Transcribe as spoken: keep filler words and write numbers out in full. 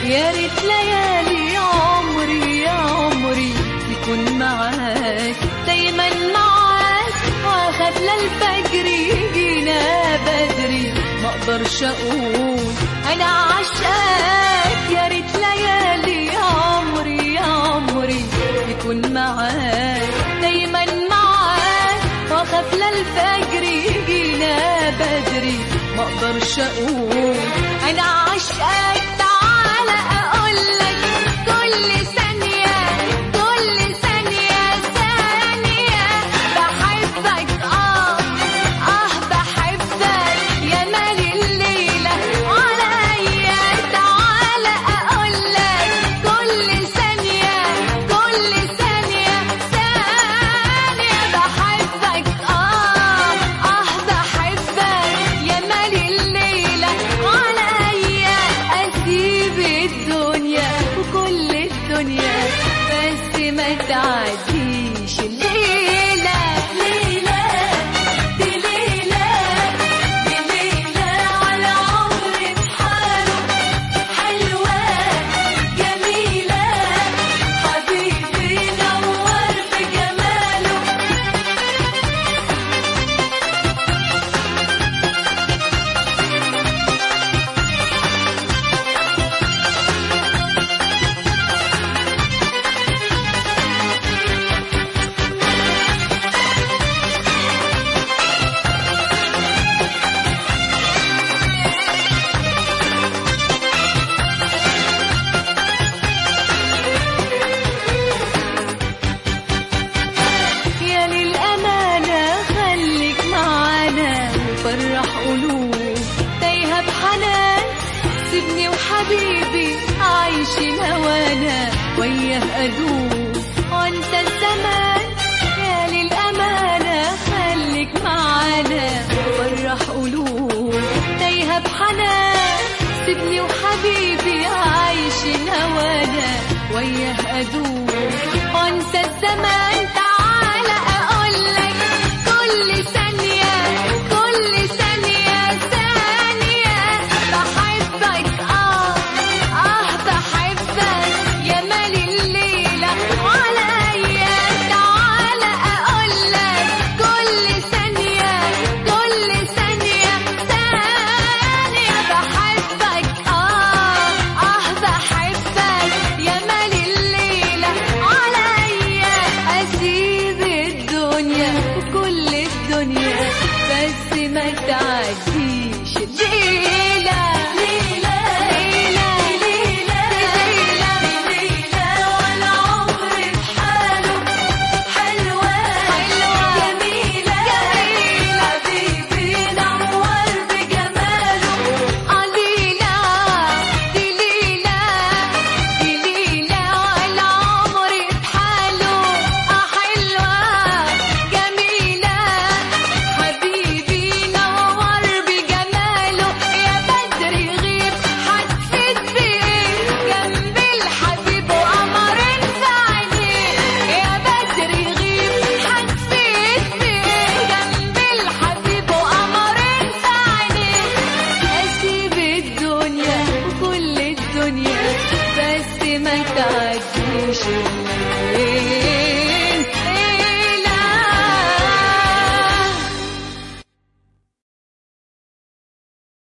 يا ريت ليالي عمري يا عمري يكون معاك دايما معاك، واخد للفجر يجينا بدري ما اقدرش اقول انا عشقك. يا ريت ليالي يا عمري يا عمري يكون معاك دايما معاك، واخاف للفجر يجينا بدري ما اقدرش اقول انا عشقك. تعالى اقولك كل ثانية كل ثانية ثانية بحبك، اه اه بحبك يا مالي الليلة عليا. تعالى اقولك كل ثانية كل ثانية ثانية بحبك، اه اه بحبك يا مالي الليلة عليا. اسيب الدنيا وكل الدنيا بس ما تعديش الليلة. ليلة دي ليلة دي ليلة على عمري بحاله، حلوة جميلة حبيبي نور بجماله. يا للأمانة خليك معانا وفرح قلوب تايهة بحنان، سيبني وحبيبي عايشين هوانا وياه أدوب وانسى الزمان. يا للأمانة خليك معانا وفرح قلوب تايهة بحنان، سيبني وحبيبي عايشين هوانا وياه أدوب وانسى الزمان. تعالى اقولك كل ثانية كل ثانية ثانية بحبك، اه اه بحبك يا مالي الليلة عليا. تعالى اقولك كل ثانية كل ثانية ثانية بحبك، اه اه بحبك يا مالي الليلة عليا. اسيب الدنيا وكل الدنيا بس ما تعديش الليلة. ليلة ليلة ليلة ليلة ليلة ولا عمري بحاله، حلوة حلوة جميلة جميلة حبيبي نور بجماله. آه ليلة دي ليلة دي ليلة ولا عمري بحاله، آه حلوة جميلة حبيبي نور بجماله. يا بدر غيب حسيت بإيه جنب الحبيب وقمرين في عينيه. يا بدر غيب حسيت بإيه جنب الحبيب وقمرين في عينيه. أسيب الدنيا وكل الدنيا بس ما تعديش الليل.